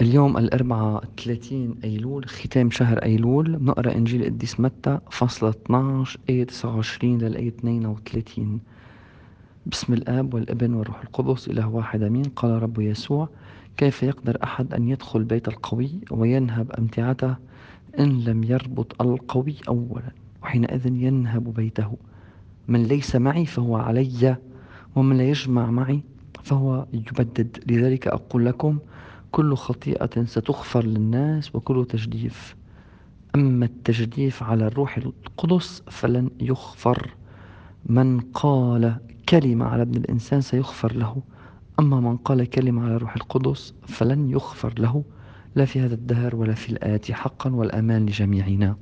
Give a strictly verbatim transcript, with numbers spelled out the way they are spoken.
اليوم الأربعاء ثلاثين أيلول، ختام شهر أيلول. بنقرأ إنجيل القديس متى فصل اثناشر آية تسعة وعشرين للآية اثنين وثلاثين. بسم الآب والابن والروح القدس إله واحد أمين. قال رب يسوع: كيف يقدر أحد أن يدخل بيت القوي وينهب أمتعته إن لم يربط القوي أولا، وحينئذ ينهب بيته. من ليس معي فهو علي، ومن لا يجمع معي فهو يبدد. لذلك أقول لكم: كل خطيئة ستغفر للناس وكل تجديف، أما التجديف على الروح القدس فلن يغفر. من قال كلمة على ابن الإنسان سيغفر له، أما من قال كلمة على الروح القدس فلن يغفر له، لا في هذا الدهر ولا في الآتي. حقا والأمان لجميعنا.